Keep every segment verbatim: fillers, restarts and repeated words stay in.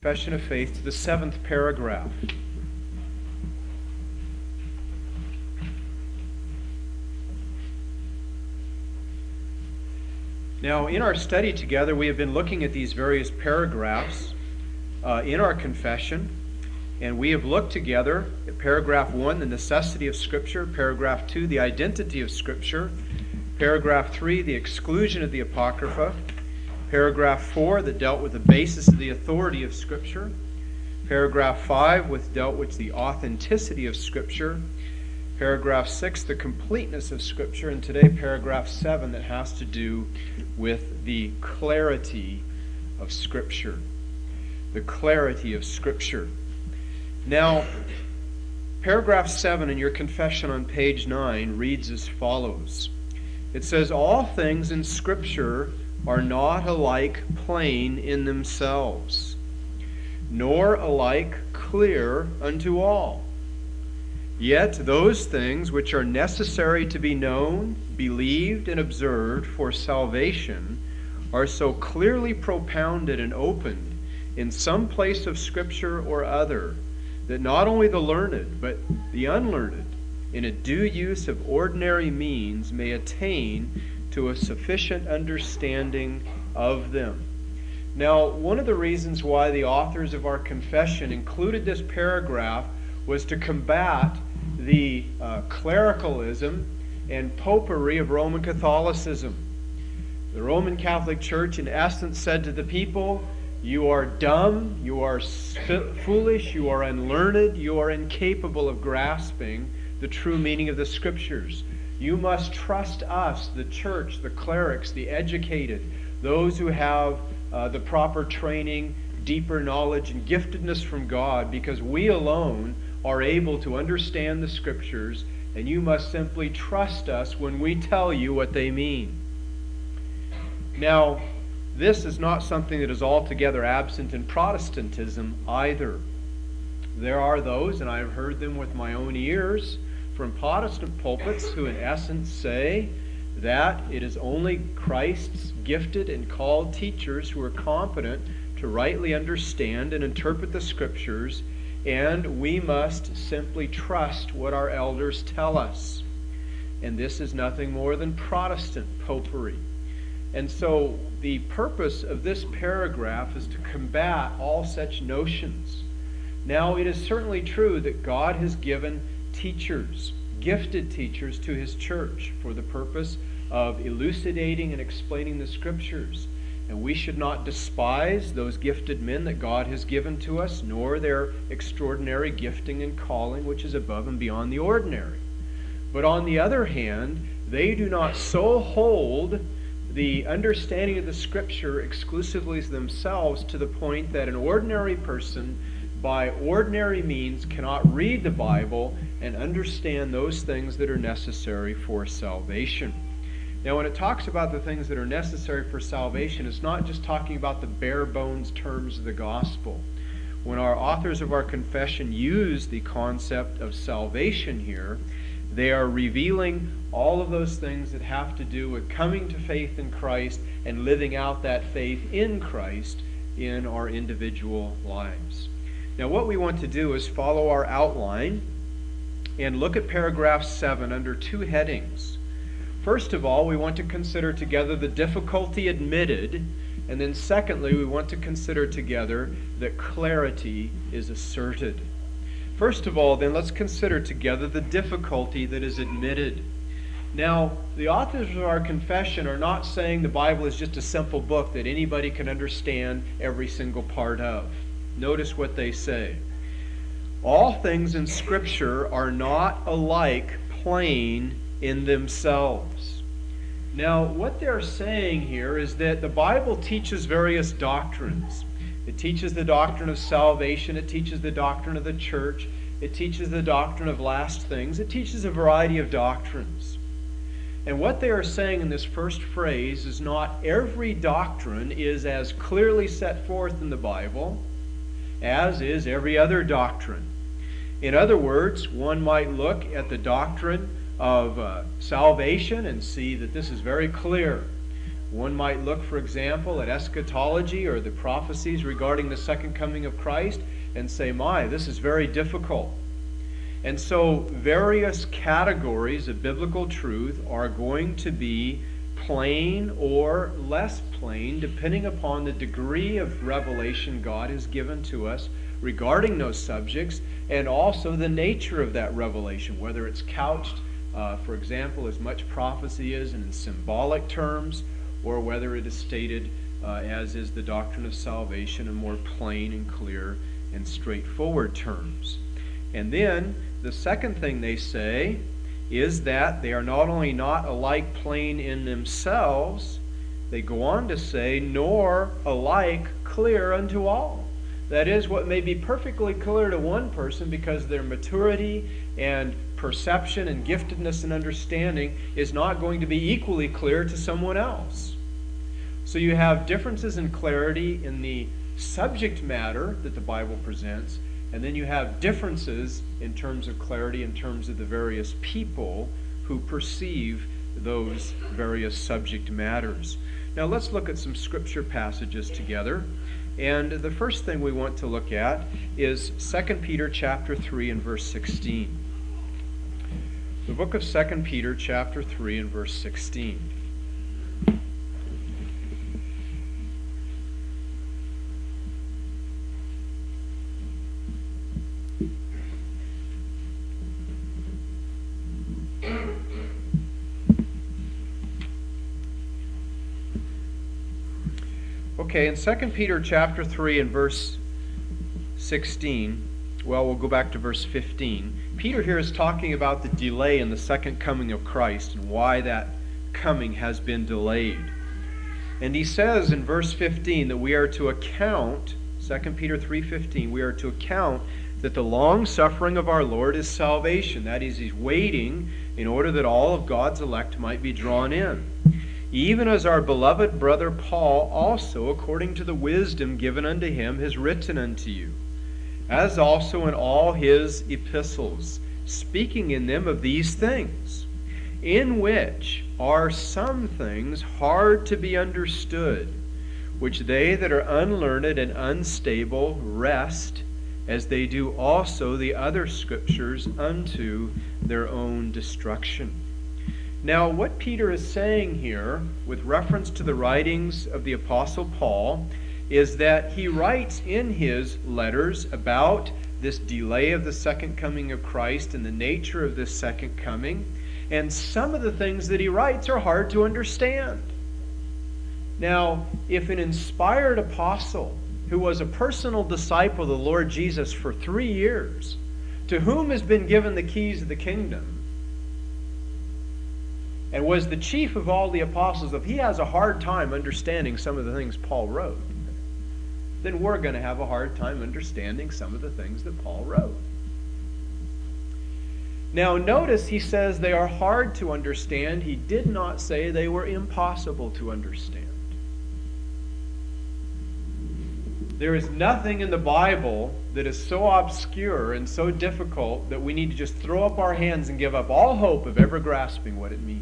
Confession of Faith to the seventh paragraph. Now, in our study together, we have been looking at these various paragraphs uh, in our confession, and we have looked together at paragraph one, the necessity of Scripture, paragraph two, the identity of Scripture, paragraph three, the exclusion of the Apocrypha, paragraph four, that dealt with the basis of the authority of Scripture, paragraph five, which dealt with the authenticity of Scripture, paragraph six, the completeness of Scripture, and today paragraph seven, that has to do with the clarity of Scripture. The clarity of Scripture. Now, paragraph seven in your confession on page nine reads as follows. It says, "All things in Scripture are not alike plain in themselves, nor alike clear unto all. Yet those things which are necessary to be known, believed, and observed for salvation are so clearly propounded and opened in some place of Scripture or other, that not only the learned, but the unlearned, in a due use of ordinary means, may attain to a sufficient understanding of them." Now, one of the reasons why the authors of our confession included this paragraph was to combat the uh, clericalism and popery of Roman Catholicism. The Roman Catholic Church, in essence, said to the people, "You are dumb, you are foolish, you are unlearned, you are incapable of grasping the true meaning of the Scriptures. You must trust us, the church, the clerics, the educated, those who have uh, the proper training, deeper knowledge, and giftedness from God, because we alone are able to understand the Scriptures, and you must simply trust us when we tell you what they mean." Now, this is not something that is altogether absent in Protestantism either. There are those, and I've heard them with my own ears, from Protestant pulpits who in essence say that it is only Christ's gifted and called teachers who are competent to rightly understand and interpret the Scriptures, and we must simply trust what our elders tell us. And this is nothing more than Protestant popery. And so the purpose of this paragraph is to combat all such notions. Now, it is certainly true that God has given teachers, gifted teachers, to His church for the purpose of elucidating and explaining the Scriptures. And we should not despise those gifted men that God has given to us, nor their extraordinary gifting and calling, which is above and beyond the ordinary. But on the other hand, they do not so hold the understanding of the Scripture exclusively themselves to the point that an ordinary person, by ordinary means, cannot read the Bible and understand those things that are necessary for salvation. Now, when it talks about the things that are necessary for salvation, it's not just talking about the bare bones terms of the gospel. When our authors of our confession use the concept of salvation here, they are revealing all of those things that have to do with coming to faith in Christ and living out that faith in Christ in our individual lives. Now, what we want to do is follow our outline and look at paragraph seven under two headings. First of all, we want to consider together the difficulty admitted, and then secondly, we want to consider together that clarity is asserted. First of all, then, let's consider together the difficulty that is admitted. Now, the authors of our confession are not saying the Bible is just a simple book that anybody can understand every single part of. Notice what they say. All things in Scripture are not alike plain in themselves. Now, what they're saying here is that the Bible teaches various doctrines. It teaches the doctrine of salvation. It teaches the doctrine of the church. It teaches the doctrine of last things. It teaches a variety of doctrines. And what they are saying in this first phrase is not every doctrine is as clearly set forth in the Bible as is every other doctrine. In other words, one might look at the doctrine of uh, salvation and see that this is very clear. One might look, for example, at eschatology or the prophecies regarding the second coming of Christ and say, my, this is very difficult. And so various categories of biblical truth are going to be plain or less plain, depending upon the degree of revelation God has given to us regarding those subjects, and also the nature of that revelation, whether it's couched, uh, for example, as much prophecy is and in symbolic terms, or whether it is stated uh, as is the doctrine of salvation in more plain and clear and straightforward terms. And then the second thing they say is that they are not only not alike plain in themselves, they go on to say, nor alike clear unto all. That is, what may be perfectly clear to one person because their maturity and perception and giftedness and understanding is not going to be equally clear to someone else. So you have differences in clarity in the subject matter that the Bible presents, and then you have differences in terms of clarity in terms of the various people who perceive those various subject matters. Now let's look at some scripture passages together. And the first thing we want to look at is Second Peter chapter three and verse sixteen. The book of Second Peter chapter three and verse sixteen. Okay, in Second Peter chapter three and verse sixteen, well, we'll go back to verse fifteen. Peter here is talking about the delay in the second coming of Christ and why that coming has been delayed. And he says in verse fifteen that we are to account, Second Peter three fifteen, we are to account that the long suffering of our Lord is salvation. That is, he's waiting in order that all of God's elect might be drawn in. Even as our beloved brother Paul also, according to the wisdom given unto him, has written unto you, as also in all his epistles, speaking in them of these things, in which are some things hard to be understood, which they that are unlearned and unstable wrest, as they do also the other scriptures unto their own destruction. Now, what Peter is saying here, with reference to the writings of the Apostle Paul, is that he writes in his letters about this delay of the second coming of Christ and the nature of this second coming, and some of the things that he writes are hard to understand. Now, if an inspired apostle who was a personal disciple of the Lord Jesus for three years, to whom has been given the keys of the kingdom, and was the chief of all the apostles, if he has a hard time understanding some of the things Paul wrote, then we're going to have a hard time understanding some of the things that Paul wrote. Now notice he says they are hard to understand. He did not say they were impossible to understand. There is nothing in the Bible that is so obscure and so difficult that we need to just throw up our hands and give up all hope of ever grasping what it means.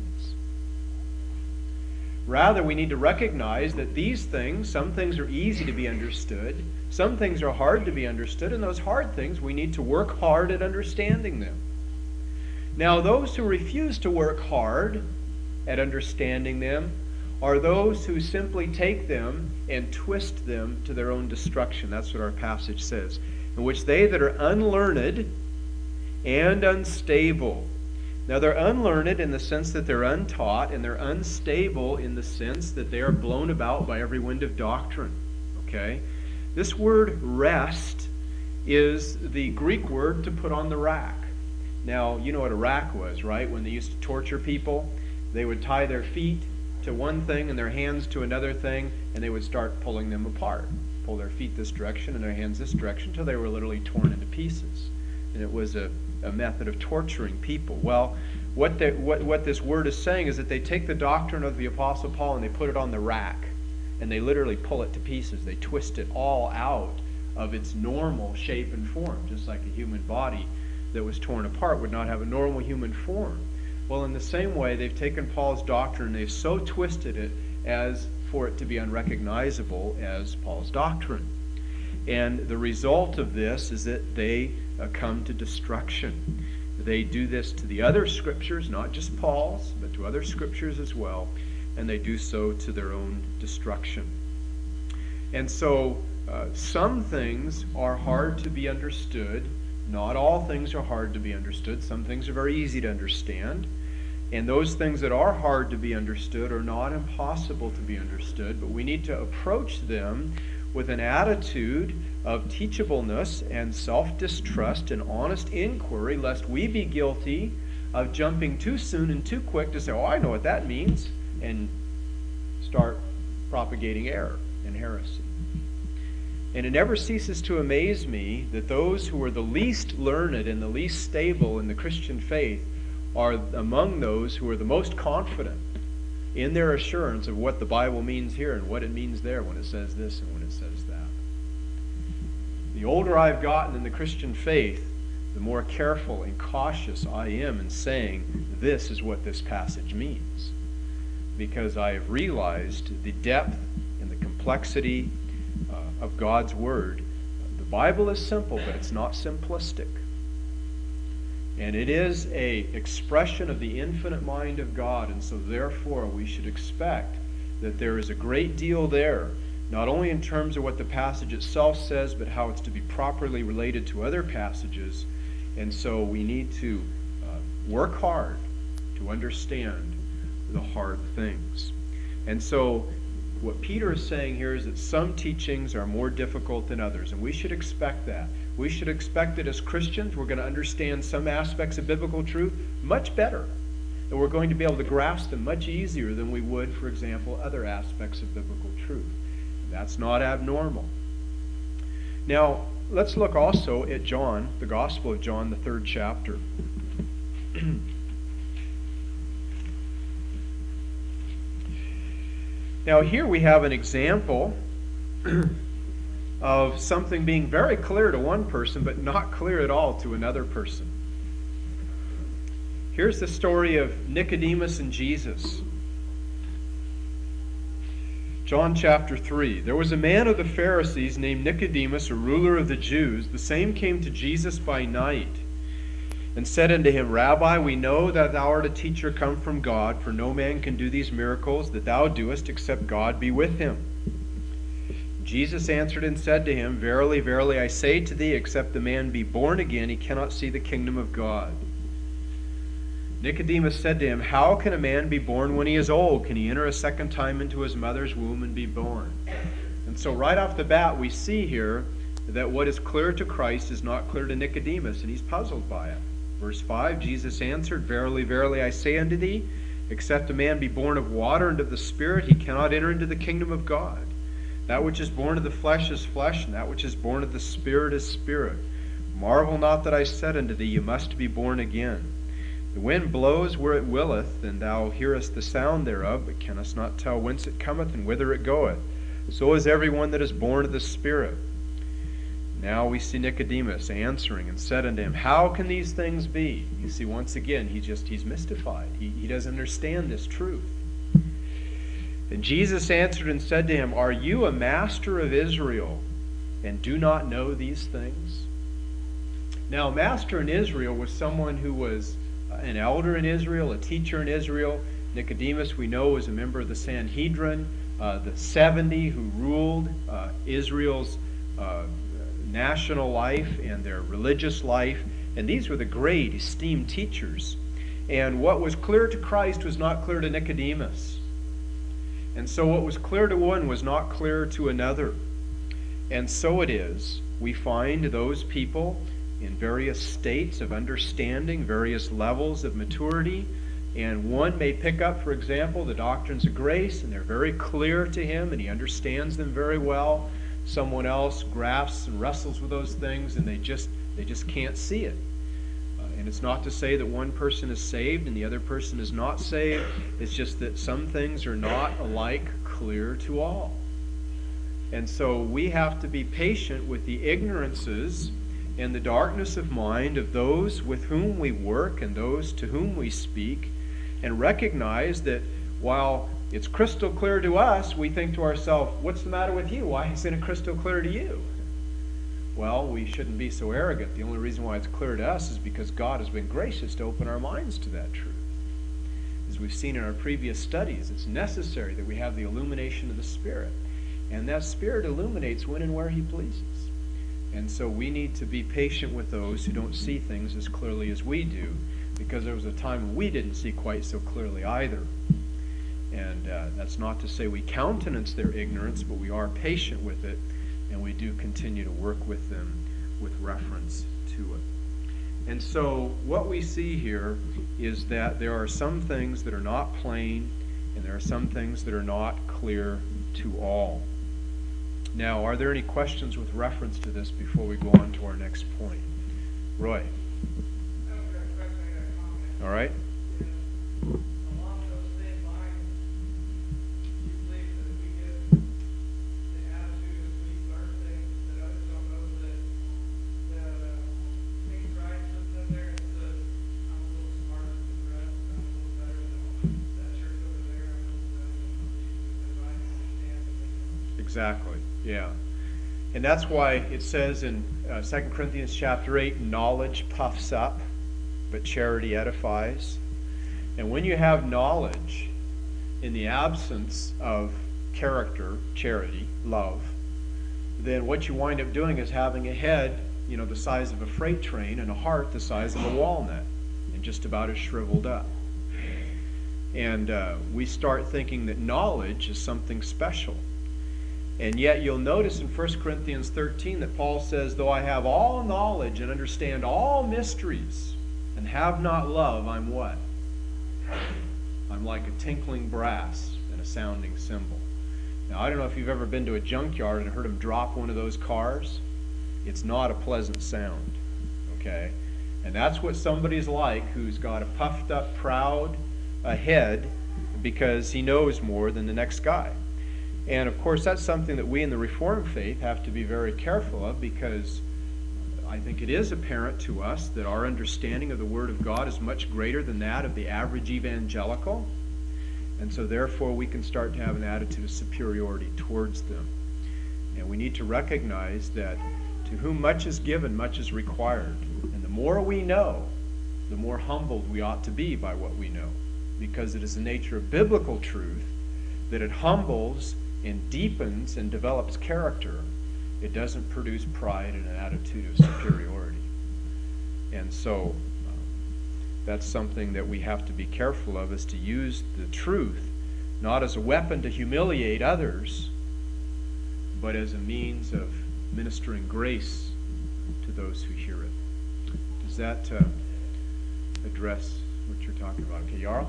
Rather, we need to recognize that these things, some things are easy to be understood, some things are hard to be understood, and those hard things, we need to work hard at understanding them. Now, those who refuse to work hard at understanding them are those who simply take them and twist them to their own destruction. That's what our passage says. In which they that are unlearned and unstable. Now they're unlearned in the sense that they're untaught, and they're unstable in the sense that they are blown about by every wind of doctrine. Okay? This word rest is the Greek word to put on the rack. Now, you know what a rack was, right? When they used to torture people, they would tie their feet to one thing and their hands to another thing, and they would start pulling them apart. Pull their feet this direction and their hands this direction until they were literally torn into pieces. And it was a, a method of torturing people. Well, what, they, what, what this word is saying is that they take the doctrine of the Apostle Paul and they put it on the rack, and they literally pull it to pieces. They twist it all out of its normal shape and form, just like a human body that was torn apart would not have a normal human form. Well, in the same way, they've taken Paul's doctrine and they've so twisted it as for it to be unrecognizable as Paul's doctrine. And the result of this is that they uh, come to destruction. They do this to the other scriptures, not just Paul's, but to other scriptures as well, and they do so to their own destruction. And so uh, some things are hard to be understood. Not all things are hard to be understood. Some things are very easy to understand. And those things that are hard to be understood are not impossible to be understood, but we need to approach them with an attitude of teachableness and self-distrust and honest inquiry, lest we be guilty of jumping too soon and too quick to say, oh, I know what that means, and start propagating error and heresy. And it never ceases to amaze me that those who are the least learned and the least stable in the Christian faith are among those who are the most confident in their assurance of what the Bible means here and what it means there when it says this and when it says that. The older I've gotten in the Christian faith, the more careful and cautious I am in saying this is what this passage means, because I have realized the depth and the complexity uh, of God's Word. The Bible is simple, but it's not simplistic. And it is an expression of the infinite mind of God, and so therefore we should expect that there is a great deal there, not only in terms of what the passage itself says, but how it's to be properly related to other passages. And so we need to uh, work hard to understand the hard things. And so what Peter is saying here is that some teachings are more difficult than others, and we should expect that. We should expect that as Christians we're going to understand some aspects of biblical truth much better, and we're going to be able to grasp them much easier than we would, for example, other aspects of biblical truth. That's not abnormal. Now, let's look also at John, the Gospel of John, the third chapter. Now, here we have an example of something being very clear to one person, but not clear at all to another person. Here's the story of Nicodemus and Jesus. John chapter three. There was a man of the Pharisees named Nicodemus, a ruler of the Jews. The same came to Jesus by night and said unto him, Rabbi, we know that thou art a teacher come from God, for no man can do these miracles that thou doest except God be with him. Jesus answered and said to him, Verily, verily, I say to thee, except a man be born again, he cannot see the kingdom of God. Nicodemus said to him, How can a man be born when he is old? Can he enter a second time into his mother's womb and be born? And so right off the bat we see here that what is clear to Christ is not clear to Nicodemus, and he's puzzled by it. Verse five, Jesus answered, Verily, verily, I say unto thee, except a man be born of water and of the Spirit, he cannot enter into the kingdom of God. That which is born of the flesh is flesh, and that which is born of the Spirit is spirit. Marvel not that I said unto thee, You must be born again. The wind blows where it willeth, and thou hearest the sound thereof, but canst not tell whence it cometh and whither it goeth. So is every one that is born of the Spirit. Now we see Nicodemus answering and said unto him, How can these things be? You see, once again, he just he's mystified. He, he doesn't understand this truth. And Jesus answered and said to him, Are you a master of Israel, and do not know these things? Now, a master in Israel was someone who was an elder in Israel, a teacher in Israel. Nicodemus, we know, was a member of the Sanhedrin, uh, the seventy who ruled uh, Israel's uh, national life and their religious life. And these were the great, esteemed teachers. And what was clear to Christ was not clear to Nicodemus. And so what was clear to one was not clear to another. And so it is, we find those people in various states of understanding, various levels of maturity. And one may pick up, for example, the doctrines of grace, and they're very clear to him, and he understands them very well. Someone else grasps and wrestles with those things, and they just they just can't see it. And it's not to say that one person is saved and the other person is not saved. It's just that some things are not alike clear to all. And so we have to be patient with the ignorances and the darkness of mind of those with whom we work and those to whom we speak, and recognize that while it's crystal clear to us, we think to ourselves, what's the matter with you? Why isn't it crystal clear to you? Well, we shouldn't be so arrogant. The only reason why it's clear to us is because God has been gracious to open our minds to that truth. As we've seen in our previous studies, it's necessary that we have the illumination of the Spirit. And that Spirit illuminates when and where He pleases. And so we need to be patient with those who don't see things as clearly as we do, because there was a time when we didn't see quite so clearly either. And uh, that's not to say we countenance their ignorance, but we are patient with it, and we do continue to work with them with reference to it. And so what we see here is that there are some things that are not plain, and there are some things that are not clear to all. Now, are there any questions with reference to this before we go on to our next point? Roy? All right. Exactly, yeah. And that's why it says in uh, Second Corinthians chapter eight, knowledge puffs up, but charity edifies. And when you have knowledge in the absence of character, charity, love, then what you wind up doing is having a head, you know, the size of a freight train, and a heart the size of a walnut, and just about as shriveled up. And uh, we start thinking that knowledge is something special. And yet you'll notice in First Corinthians thirteen that Paul says, though I have all knowledge and understand all mysteries and have not love, I'm what? I'm like a tinkling brass and a sounding cymbal. Now, I don't know if you've ever been to a junkyard and heard them drop one of those cars. It's not a pleasant sound, okay? And that's what somebody's like who's got a puffed up, proud uh, head because he knows more than the next guy. And of course, that's something that we in the Reformed faith have to be very careful of, because I think it is apparent to us that our understanding of the Word of God is much greater than that of the average evangelical. And so therefore, we can start to have an attitude of superiority towards them. And we need to recognize that to whom much is given, much is required. And the more we know, the more humbled we ought to be by what we know. Because it is the nature of biblical truth that it humbles and deepens and develops character. It doesn't produce pride and an attitude of superiority. And so um, that's something that we have to be careful of, is to use the truth not as a weapon to humiliate others, but as a means of ministering grace to those who hear it. Does that uh, address what you're talking about? Okay, Jarl?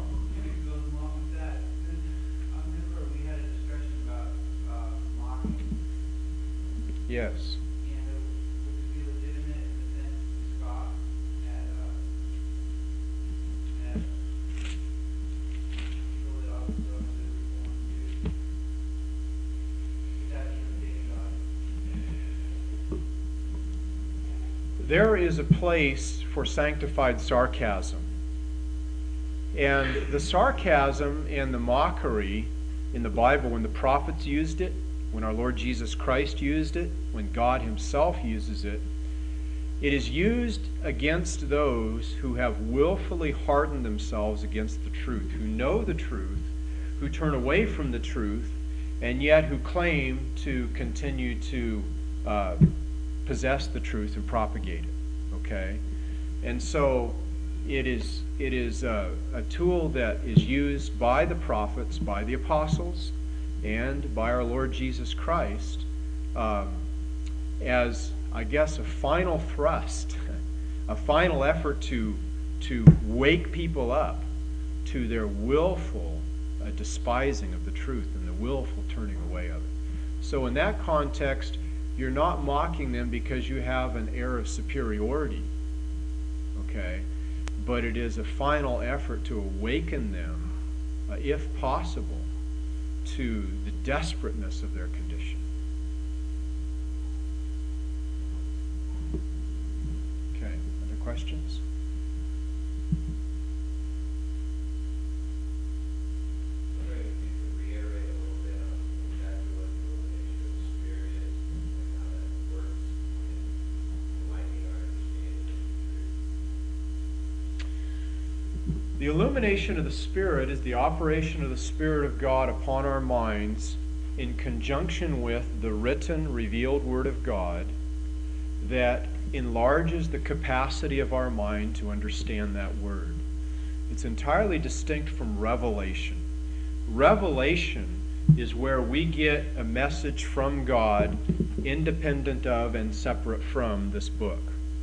Yes. And it would be legitimate in the sense to scoff at, uh, at people that obviously don't have the reformed view. Is that imitating God? There is a place for sanctified sarcasm. And the sarcasm and the mockery in the Bible, when the prophets used it, when our Lord Jesus Christ used it, when God Himself uses it, it is used against those who have willfully hardened themselves against the truth, who know the truth, who turn away from the truth, and yet who claim to continue to uh, possess the truth and propagate it. Okay? And so it is, it is a, a tool that is used by the prophets, by the apostles, and by our Lord Jesus Christ um, as, I guess, a final thrust, a final effort to, to wake people up to their willful uh, despising of the truth and the willful turning away of it. So in that context, you're not mocking them because you have an air of superiority, okay? But it is a final effort to awaken them, uh, if possible, to the desperateness of their condition. Okay, other questions? Sorry, if you could The illumination of the Spirit is the operation of the Spirit of God upon our minds in conjunction with the written, revealed Word of God that enlarges the capacity of our mind to understand that Word. It's entirely distinct from revelation. Revelation is where we get a message from God independent of and separate from this book.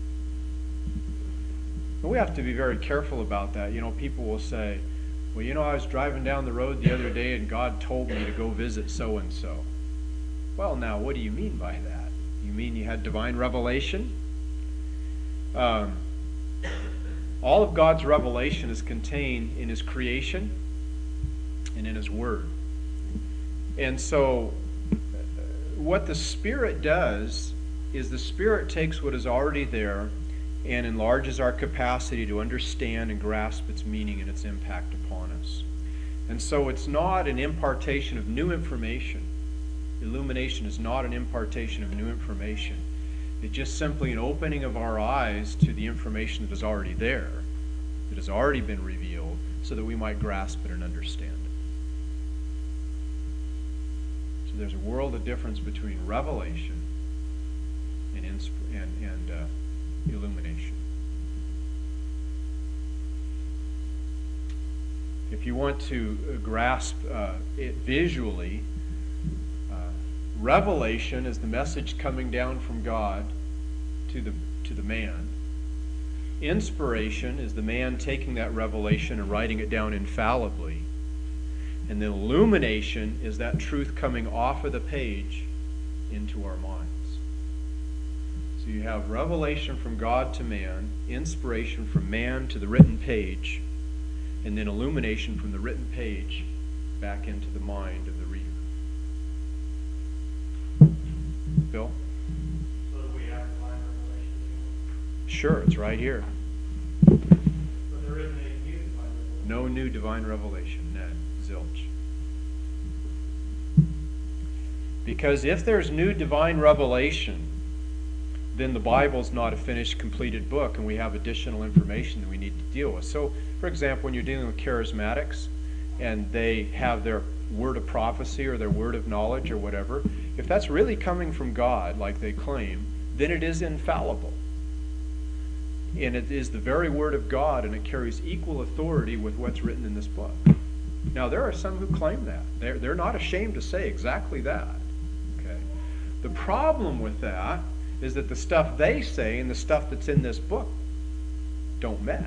And we have to be very careful about that. You know, people will say, well, you know, I was driving down the road the other day and God told me to go visit so-and-so. Well, now, what do you mean by that? You mean you had divine revelation? Um, all of God's revelation is contained in His creation and in His Word. And so, what the Spirit does is the Spirit takes what is already there and enlarges our capacity to understand and grasp its meaning and its impact upon us. And so it's not an impartation of new information. Illumination is not an impartation of new information. It's just simply an opening of our eyes to the information that is already there, that has already been revealed, so that we might grasp it and understand it. So there's a world of difference between revelation and, insp- and, and uh, illumination. If you want to uh, grasp uh, it visually, uh, revelation is the message coming down from God to the to the man. Inspiration is the man taking that revelation and writing it down infallibly. And then illumination is that truth coming off of the page into our minds. So you have revelation from God to man, inspiration from man to the written page, and then illumination from the written page back into the mind of the reader. Bill? So do we have divine revelation? Sure, it's right here. But there isn't any new divine revelation. No new divine revelation, Ned. Zilch. Because if there's new divine revelation, then the Bible's not a finished, completed book, and we have additional information that we need to deal with. So, for example, when you're dealing with charismatics, and they have their word of prophecy or their word of knowledge or whatever, if that's really coming from God, like they claim, then it is infallible. And it is the very word of God, and it carries equal authority with what's written in this book. Now, there are some who claim that. They're, they're not ashamed to say exactly that. Okay? The problem with that is that the stuff they say and the stuff that's in this book don't match.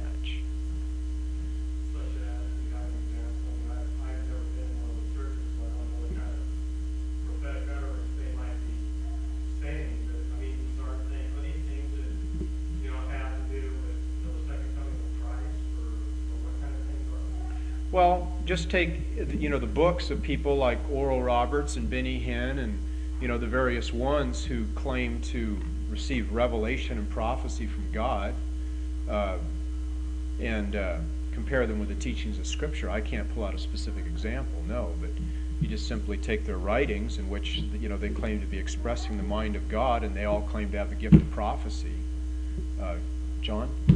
Such as, you got an example, I, I've never been in one of the churches, so I don't know what kind of prophetic utterance they might be saying, but I mean, these aren't things, are these things that, you know, have to do with, you know, the second coming of Christ, or, or what kind of things are they? Well, just take, you know, the books of people like Oral Roberts and Benny Hinn and, you know, the various ones who claim to receive revelation and prophecy from God, uh, and uh, compare them with the teachings of Scripture. I can't pull out a specific example, no, but you just simply take their writings in which, you know, they claim to be expressing the mind of God, and they all claim to have the gift of prophecy. Uh, John? So, um,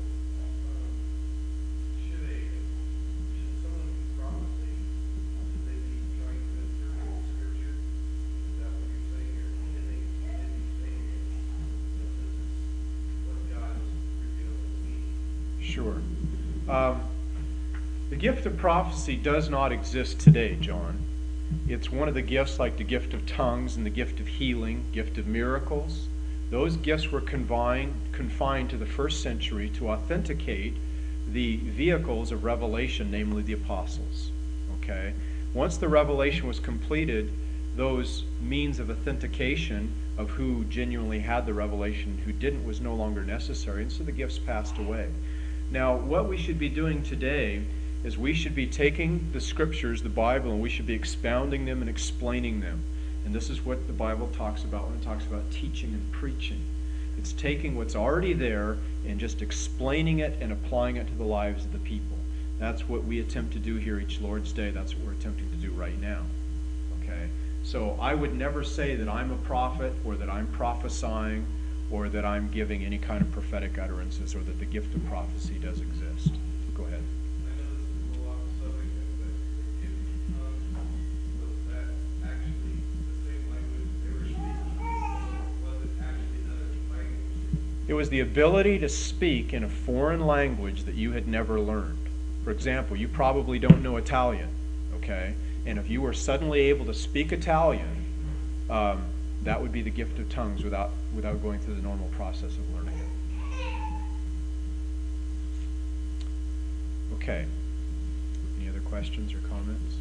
should they, should someone be prophesying, should they be trying to interpret Scripture? Is that what you're saying, or should they, should they be saying, you know, this is what God has revealed to me? Sure. Um, the gift of prophecy does not exist today, John. It's one of the gifts like the gift of tongues and the gift of healing, gift of miracles. Those gifts were confined, confined to the first century to authenticate the vehicles of revelation, namely the apostles. Okay? Once the revelation was completed, those means of authentication of who genuinely had the revelation and who didn't was no longer necessary, and so the gifts passed away. Now, what we should be doing today is we should be taking the Scriptures, the Bible, and we should be expounding them and explaining them. And this is what the Bible talks about when it talks about teaching and preaching. It's taking what's already there and just explaining it and applying it to the lives of the people. That's what we attempt to do here each Lord's Day. That's what we're attempting to do right now. Okay? So I would never say that I'm a prophet or that I'm prophesying or that I'm giving any kind of prophetic utterances or that the gift of prophecy does exist. Go ahead. I It was the ability to speak in a foreign language that you had never learned. For example, you probably don't know Italian, okay? And if you were suddenly able to speak Italian, um, that would be the gift of tongues without, without going through the normal process of learning it. Okay. Any other questions or comments?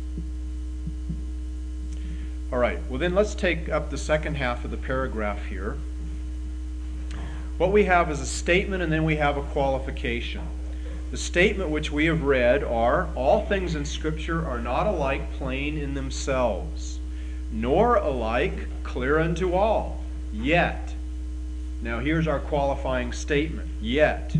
All right. Well, then let's take up the second half of the paragraph here. What we have is a statement, and then we have a qualification. The statement which we have read are, all things in Scripture are not alike plain in themselves, nor alike clear unto all, yet. Now here's our qualifying statement, yet.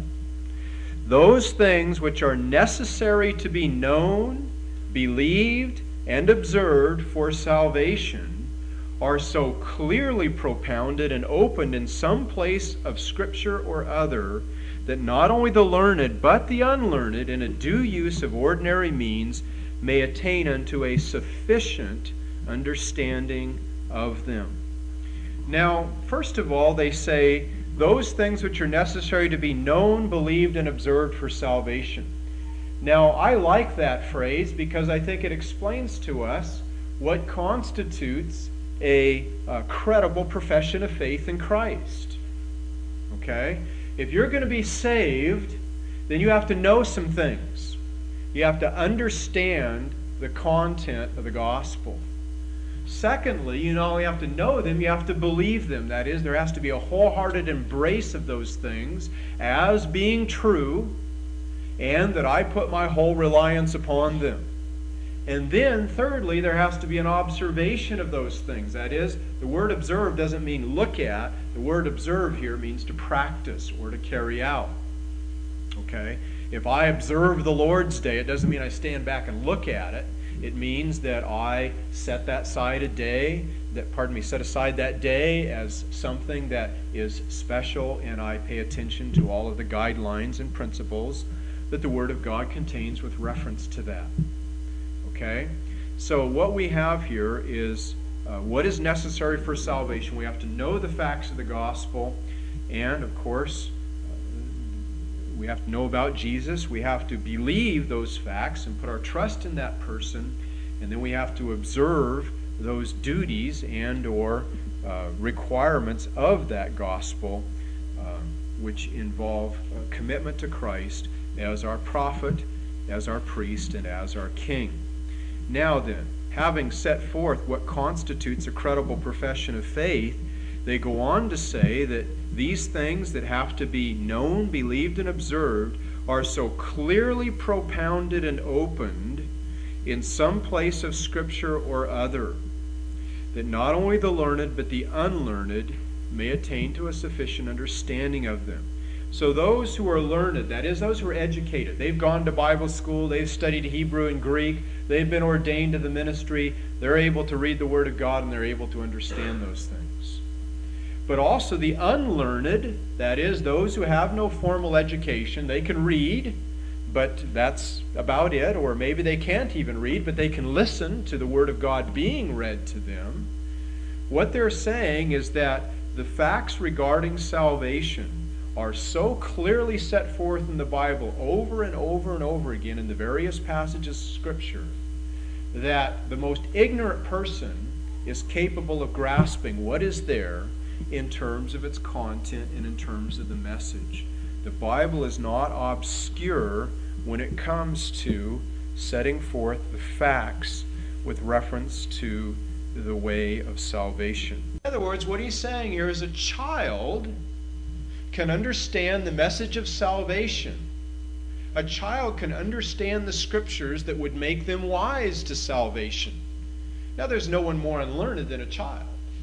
Those things which are necessary to be known, believed, and observed for salvation are so clearly propounded and opened in some place of Scripture or other, that not only the learned, but the unlearned, in a due use of ordinary means, may attain unto a sufficient understanding of them. Now, first of all, they say, those things which are necessary to be known, believed, and observed for salvation. Now, I like that phrase because I think it explains to us what constitutes a, a credible profession of faith in Christ. Okay? If you're going to be saved, then you have to know some things. You have to understand the content of the gospel. Secondly, you not only have to know them, you have to believe them. That is, there has to be a wholehearted embrace of those things as being true, and that I put my whole reliance upon them. And then, thirdly, there has to be an observation of those things. That is, the word observe doesn't mean look at. The word observe here means to practice or to carry out. Okay? If I observe the Lord's Day, it doesn't mean I stand back and look at it. It means that I set that aside a day, that, pardon me, set aside that day as something that is special, and I pay attention to all of the guidelines and principles that the Word of God contains with reference to that. Okay? So what we have here is uh, what is necessary for salvation. We have to know the facts of the gospel, and of course, uh, we have to know about Jesus. We have to believe those facts and put our trust in that person, and then we have to observe those duties and or uh, requirements of that gospel, uh, which involve a commitment to Christ as our prophet, as our priest, and as our king. Now then, having set forth what constitutes a credible profession of faith, they go on to say that these things that have to be known, believed, and observed are so clearly propounded and opened in some place of Scripture or other, that not only the learned but the unlearned may attain to a sufficient understanding of them. So those who are learned, that is, those who are educated, they've gone to Bible school, they've studied Hebrew and Greek, they've been ordained to the ministry, they're able to read the Word of God and they're able to understand those things. But also the unlearned, that is, those who have no formal education, they can read, but that's about it, or maybe they can't even read, but they can listen to the Word of God being read to them. What they're saying is that the facts regarding salvation are so clearly set forth in the Bible over and over and over again in the various passages of Scripture that the most ignorant person is capable of grasping what is there in terms of its content and in terms of the message. The Bible is not obscure when it comes to setting forth the facts with reference to the way of salvation. In other words, what he's saying here is a child can understand the message of salvation. A child can understand the Scriptures that would make them wise to salvation. Now, there's no one more unlearned than a child.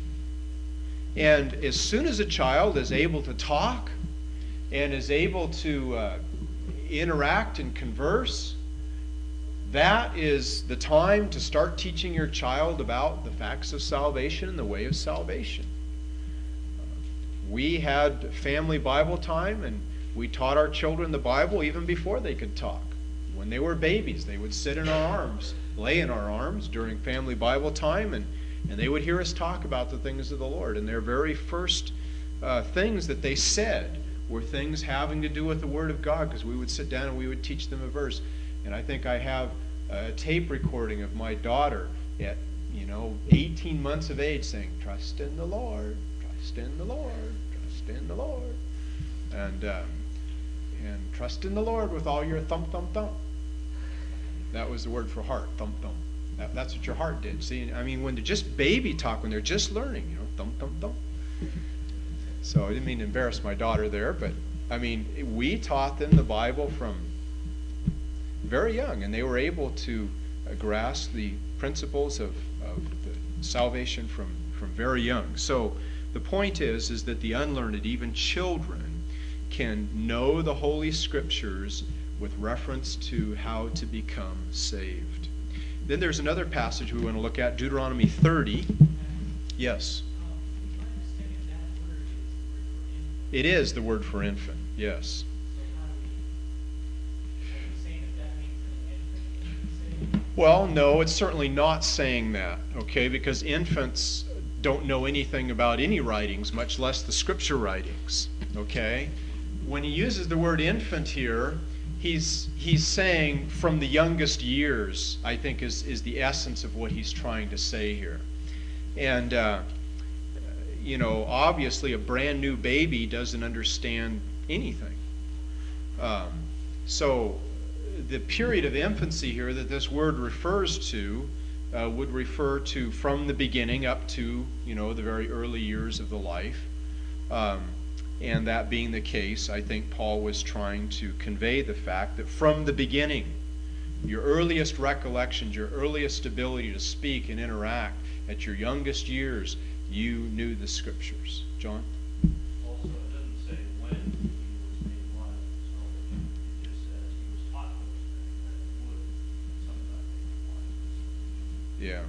And as soon as a child is able to talk and is able to uh, interact and converse, that is the time to start teaching your child about the facts of salvation and the way of salvation. We had family Bible time, and we taught our children the Bible even before they could talk. When they were babies, they would sit in our arms, lay in our arms during family Bible time, and, and they would hear us talk about the things of the Lord. And their very first uh, things that they said were things having to do with the Word of God, because we would sit down and we would teach them a verse. And I think I have a tape recording of my daughter at, you know, eighteen months of age saying, "Trust in the Lord, trust in the Lord, trust in the Lord." And, um, and trust in the Lord with all your thump, thump, thump. That was the word for heart, thump, thump. That, that's what your heart did. See, I mean, when they're just baby talk, when they're just learning, you know, thump, thump, thump. So I didn't mean to embarrass my daughter there, but I mean, we taught them the Bible from very young, and they were able to uh, grasp the principles of, of the salvation from, from very young. So the point is, is that the unlearned, even children, can know the Holy Scriptures with reference to how to become saved. Then there's another passage we want to look at, Deuteronomy thirty. Yes. It is the word for infant, yes. Well, no, it's certainly not saying that, okay, because infants don't know anything about any writings, much less the Scripture writings, okay? When he uses the word infant here, he's he's saying from the youngest years, I think, is, is the essence of what he's trying to say here. And, uh, you know, obviously a brand new baby doesn't understand anything. Um, so the period of infancy here that this word refers to uh, would refer to from the beginning up to, you know, the very early years of the life. Um, and that being the case, I think Paul was trying to convey the fact that from the beginning, your earliest recollections, your earliest ability to speak and interact at your youngest years, you knew the Scriptures. John? Also, it doesn't say when he was made wise of salvation. It just says he was taught those things that he would sometime make him wise. Yeah.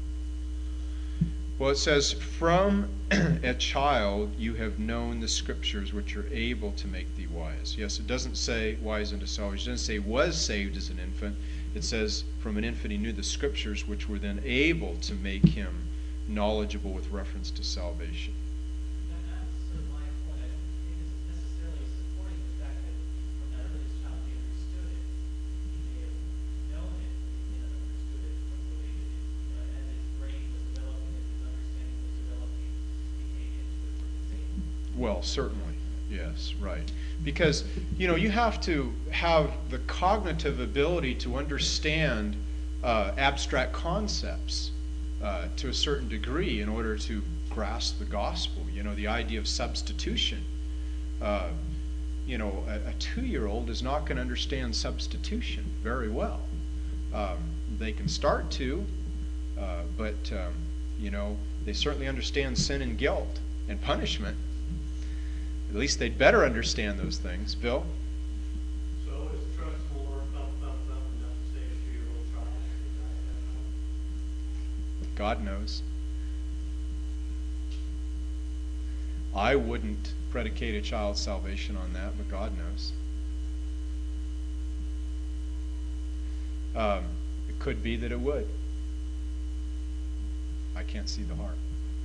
Well, it says, from a child you have known the Scriptures which are able to make thee wise. Yes, it doesn't say wise unto salvation. It doesn't say was saved as an infant. It says from an infant he knew the Scriptures which were then able to make him knowledgeable with reference to salvation. That, that's sort of my point. I don't think it's necessarily supporting the fact that from that earliest child he understood it. He may have known it, but he may not have understood it or believed it. You know, as his brain was developing, as his understanding was developing, he came into it from the same. Well, certainly. Yes, right. Because, you know, you have to have the cognitive ability to understand uh, abstract concepts uh, to a certain degree in order to grasp the gospel. You know, the idea of substitution. Uh, you know, a, a two-year-old is not going to understand substitution very well. Um, they can start to, uh, but, um, you know, they certainly understand sin and guilt and punishment. At least they'd better understand those things. Bill? So is trust more thump, thump, thump enough to say a two-year-old child should die at that point? God knows. I wouldn't predicate a child's salvation on that, but God knows. Um, it could be that it would. I can't see the heart.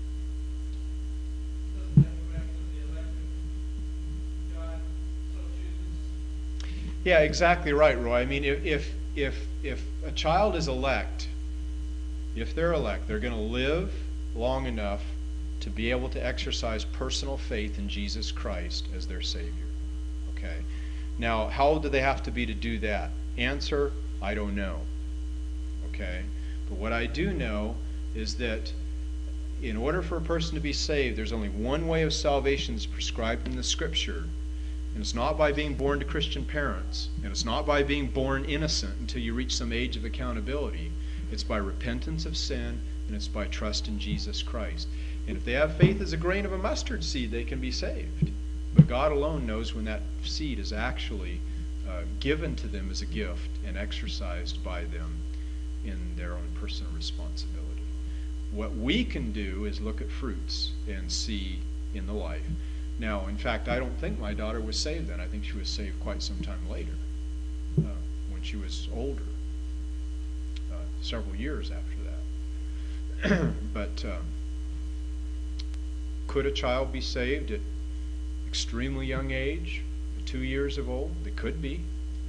Doesn't that go back to the election? God so chooses. Yeah, exactly right, Roy. I mean, if if if, if a child is elect, if they're elect, they're going to live long enough to be able to exercise personal faith in Jesus Christ as their Savior. Okay? Now, how old do they have to be to do that? Answer, I don't know. Okay? But what I do know is that in order for a person to be saved, there's only one way of salvation that's prescribed in the Scripture. And it's not by being born to Christian parents. And it's not by being born innocent until you reach some age of accountability. It's by repentance of sin, and it's by trust in Jesus Christ. And if they have faith as a grain of a mustard seed, they can be saved. But God alone knows when that seed is actually uh, given to them as a gift and exercised by them in their own personal responsibility. What we can do is look at fruits and see in the life. Now, in fact, I don't think my daughter was saved then. I think she was saved quite some time later, uh, when she was older, uh, several years after that. But um, could a child be saved at extremely young age, two years of old? They could be.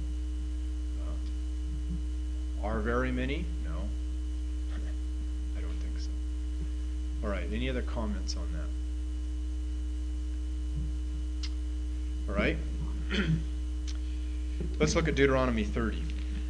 Uh, are very many? No. I don't think so. All right, any other comments on that? All right. Let's look at Deuteronomy thirty.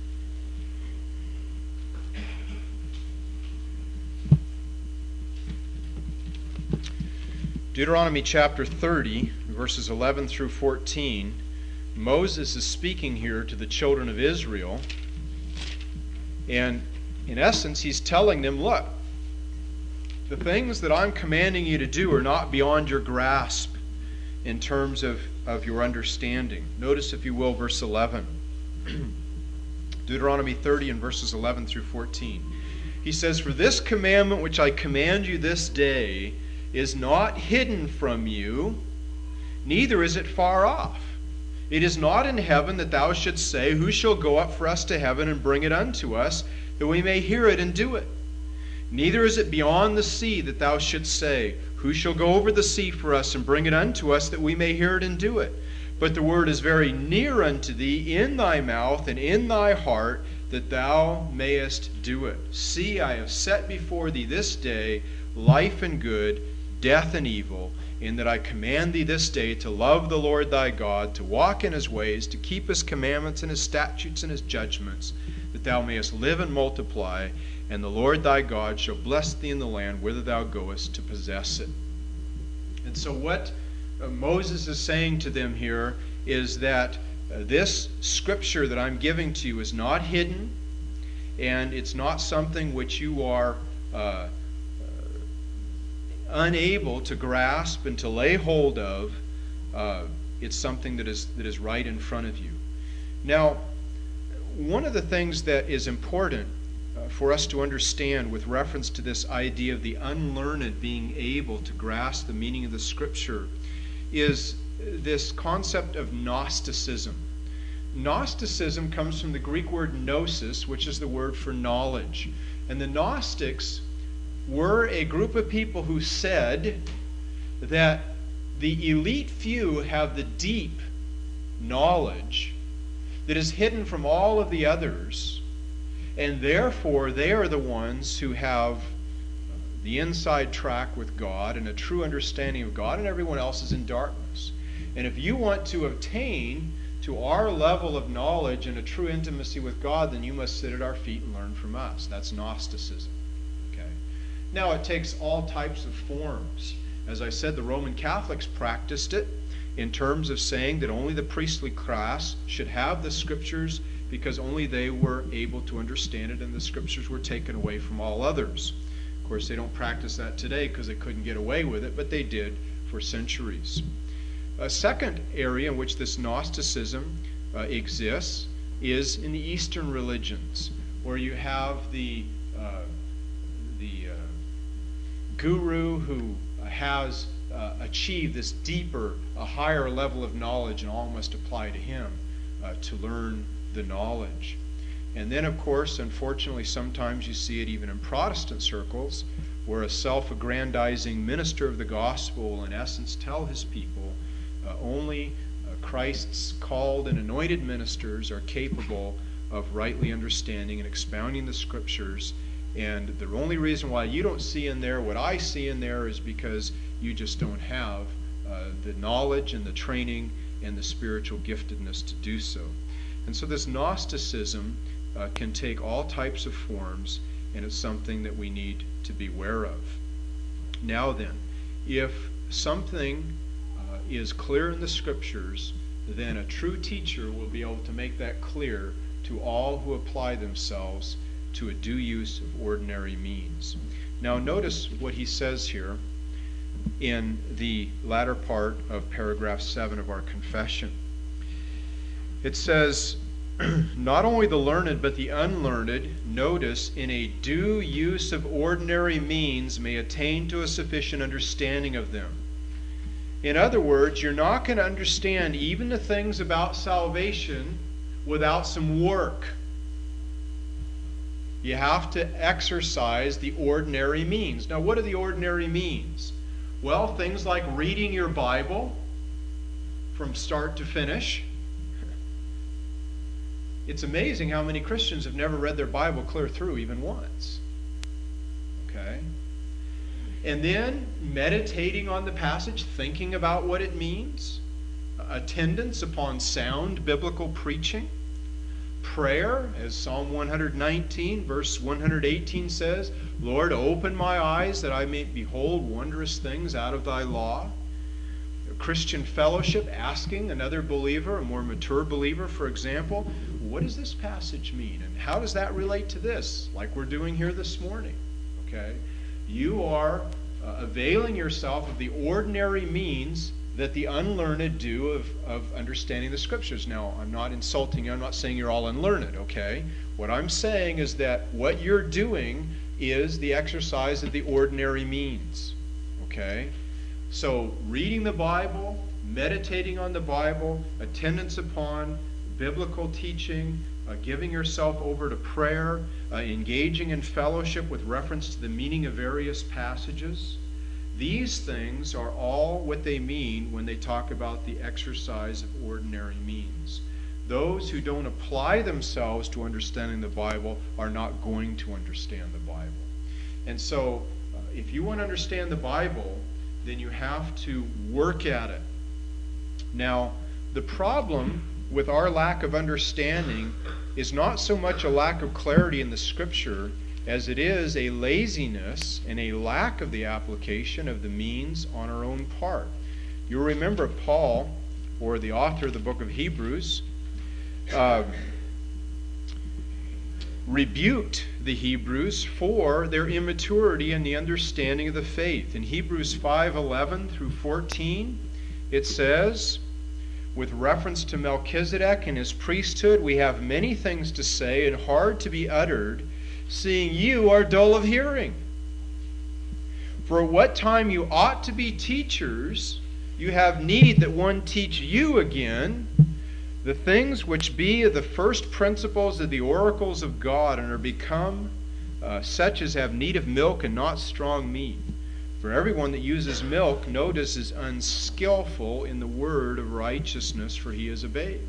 Deuteronomy chapter thirty, verses eleven through fourteen. Moses is speaking here to the children of Israel. And in essence, he's telling them, look, the things that I'm commanding you to do are not beyond your grasp in terms of, of your understanding. Notice, if you will, verse eleven. Deuteronomy thirty and verses eleven through fourteen. He says, "For this commandment which I command you this day is not hidden from you, neither is it far off. It is not in heaven, that thou shouldst say, Who shall go up for us to heaven and bring it unto us, that we may hear it and do it? Neither is it beyond the sea, that thou shouldst say, Who shall go over the sea for us and bring it unto us, that we may hear it and do it? But the word is very near unto thee, in thy mouth and in thy heart, that thou mayest do it. See, I have set before thee this day life and good, death and evil, in that I command thee this day to love the Lord thy God, to walk in his ways, to keep his commandments and his statutes and his judgments, that thou mayest live and multiply, and the Lord thy God shall bless thee in the land whither thou goest to possess it." And so what uh, Moses is saying to them here is that uh, this scripture that I'm giving to you is not hidden, and it's not something which you are uh, unable to grasp and to lay hold of. Uh, it's something that is that is right in front of you. Now, one of the things that is important uh, for us to understand with reference to this idea of the unlearned being able to grasp the meaning of the Scripture is this concept of Gnosticism. Gnosticism comes from the Greek word gnosis, which is the word for knowledge. And the Gnostics were a group of people who said that the elite few have the deep knowledge that is hidden from all of the others, and therefore they are the ones who have the inside track with God and a true understanding of God, and everyone else is in darkness. And if you want to obtain to our level of knowledge and a true intimacy with God, then you must sit at our feet and learn from us. That's Gnosticism. Now, it takes all types of forms. As I said, the Roman Catholics practiced it in terms of saying that only the priestly class should have the Scriptures because only they were able to understand it, and the Scriptures were taken away from all others. Of course, they don't practice that today because they couldn't get away with it, but they did for centuries. A second area in which this Gnosticism uh, exists is in the Eastern religions, where you have the uh, the uh, guru who has uh, achieved this deeper, a higher level of knowledge, and all must apply to him uh, to learn the knowledge. And then, of course, unfortunately, sometimes you see it even in Protestant circles, where a self-aggrandizing minister of the gospel will, in essence, tell his people uh, only uh, Christ's called and anointed ministers are capable of rightly understanding and expounding the Scriptures. And the only reason why you don't see in there what I see in there is because you just don't have uh, the knowledge and the training and the spiritual giftedness to do so. And so this Gnosticism uh, can take all types of forms, and it's something that we need to be aware of. Now then, if something uh, is clear in the Scriptures, then a true teacher will be able to make that clear to all who apply themselves to a due use of ordinary means. Now notice what he says here in the latter part of paragraph seven of our confession. It says, not only the learned but the unlearned, notice, in a due use of ordinary means may attain to a sufficient understanding of them. In other words, you're not going to understand even the things about salvation without some work. You have to exercise the ordinary means. Now, what are the ordinary means? Well, things like reading your Bible, from start to finish. It's amazing how many Christians have never read their Bible clear through even once. Okay? And then meditating on the passage, thinking about what it means, attendance upon sound biblical preaching, prayer, as Psalm one nineteen, verse one eighteen says, Lord, open my eyes that I may behold wondrous things out of thy law. Christian fellowship, asking another believer, a more mature believer, for example, what does this passage mean? And how does that relate to this? Like we're doing here this morning. Okay? You are uh, availing yourself of the ordinary means that the unlearned do of, of understanding the Scriptures. Now, I'm not insulting you. I'm not saying you're all unlearned, okay? What I'm saying is that what you're doing is the exercise of the ordinary means, okay? So, reading the Bible, meditating on the Bible, attendance upon biblical teaching, uh, giving yourself over to prayer, uh, engaging in fellowship with reference to the meaning of various passages. These things are all what they mean when they talk about the exercise of ordinary means. Those who don't apply themselves to understanding the Bible are not going to understand the Bible. And so, uh, if you want to understand the Bible, then you have to work at it. Now, the problem with our lack of understanding is not so much a lack of clarity in the Scripture as it is a laziness and a lack of the application of the means on our own part. You'll remember Paul, or the author of the book of Hebrews, uh, rebuked the Hebrews for their immaturity in the understanding of the faith. In Hebrews five eleven through fourteen, it says, with reference to Melchizedek and his priesthood, we have many things to say and hard to be uttered, seeing you are dull of hearing. For at what time you ought to be teachers, you have need that one teach you again the things which be the first principles of the oracles of God, and are become uh, such as have need of milk and not strong meat. For everyone that uses milk, notice, is unskillful in the word of righteousness, for he is a babe.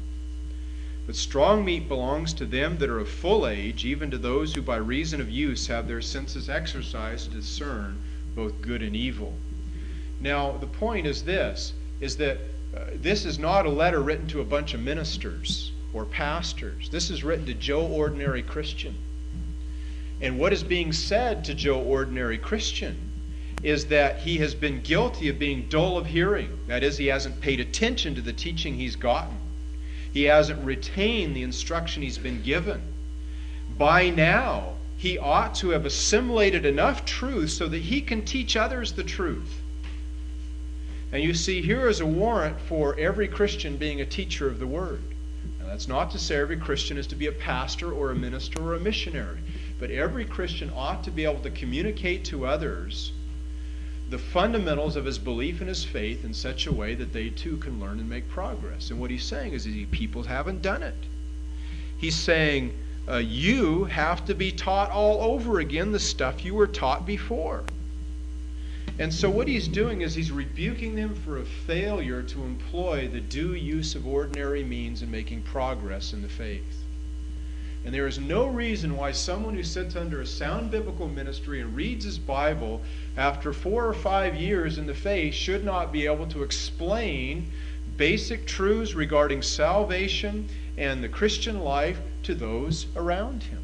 But strong meat belongs to them that are of full age, even to those who by reason of use have their senses exercised to discern both good and evil. Now, the point is this, is that uh, this is not a letter written to a bunch of ministers or pastors. This is written to Joe Ordinary Christian. And what is being said to Joe Ordinary Christian is that he has been guilty of being dull of hearing. That is, he hasn't paid attention to the teaching he's gotten. He hasn't retained the instruction he's been given. By now, he ought to have assimilated enough truth so that he can teach others the truth. And you see, here is a warrant for every Christian being a teacher of the Word. Now, that's not to say every Christian is to be a pastor or a minister or a missionary. But every Christian ought to be able to communicate to others the fundamentals of his belief and his faith in such a way that they too can learn and make progress. And what he's saying is that people haven't done it. He's saying, uh, you have to be taught all over again the stuff you were taught before. And so what he's doing is he's rebuking them for a failure to employ the due use of ordinary means in making progress in the faith. And there is no reason why someone who sits under a sound biblical ministry and reads his Bible after four or five years in the faith should not be able to explain basic truths regarding salvation and the Christian life to those around him.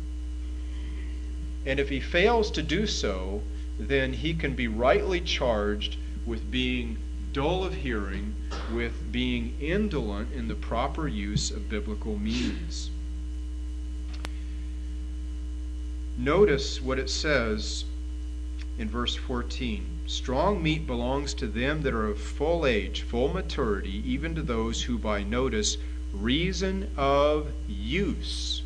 And if he fails to do so, then he can be rightly charged with being dull of hearing, with being indolent in the proper use of biblical means. Notice what it says in verse fourteen. Strong meat belongs to them that are of full age, full maturity, even to those who by, notice, reason of use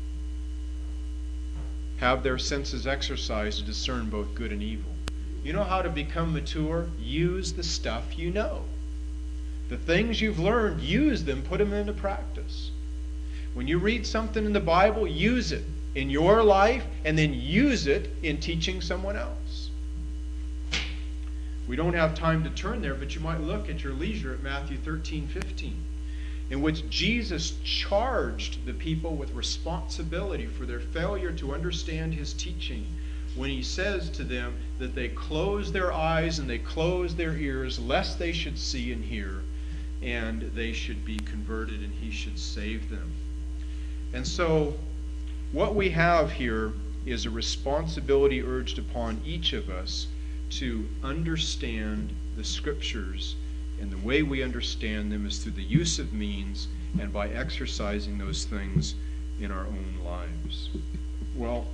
have their senses exercised to discern both good and evil. You know how to become mature? Use the stuff you know. The things you've learned, use them, put them into practice. When you read something in the Bible, use it in your life, and then use it in teaching someone else. We don't have time to turn there, but you might look at your leisure at Matthew thirteen fifteen, in which Jesus charged the people with responsibility for their failure to understand his teaching, when he says to them that they close their eyes and they close their ears, lest they should see and hear, and they should be converted and he should save them. And so what we have here is a responsibility urged upon each of us to understand the Scriptures, and the way we understand them is through the use of means and by exercising those things in our own lives. Well,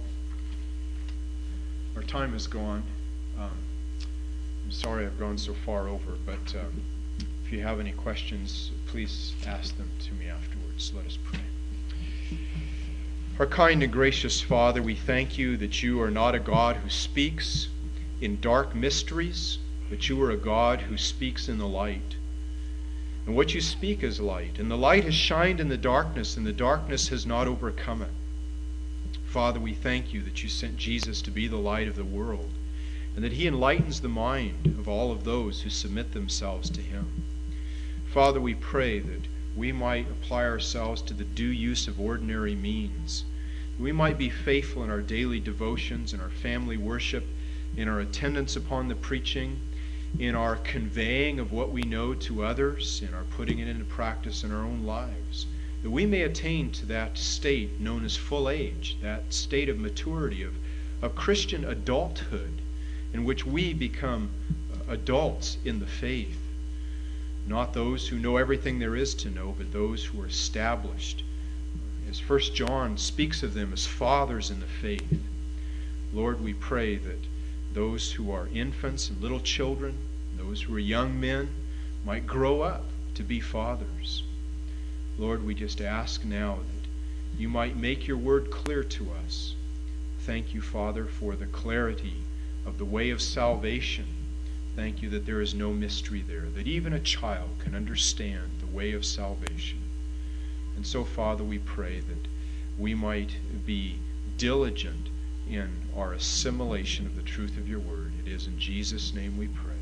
our time is gone. Um, I'm sorry I've gone so far over, but uh, if you have any questions, please ask them to me afterwards. Let us pray. Our kind and gracious Father, we thank you that you are not a God who speaks in dark mysteries, but you are a God who speaks in the light. And what you speak is light, and the light has shined in the darkness, and the darkness has not overcome it. Father, we thank you that you sent Jesus to be the light of the world, and that he enlightens the mind of all of those who submit themselves to him. Father, we pray that we might apply ourselves to the due use of ordinary means. We might be faithful in our daily devotions, in our family worship, in our attendance upon the preaching, in our conveying of what we know to others, in our putting it into practice in our own lives, that we may attain to that state known as full age, that state of maturity, of, of Christian adulthood, in which we become adults in the faith. Not those who know everything there is to know, but those who are established. As First John speaks of them as fathers in the faith. Lord, we pray that those who are infants and little children, those who are young men, might grow up to be fathers. Lord, we just ask now that you might make your word clear to us. Thank you, Father, for the clarity of the way of salvation. Thank you that there is no mystery there, that even a child can understand the way of salvation. And so, Father, we pray that we might be diligent in our assimilation of the truth of your word. It is in Jesus' name we pray.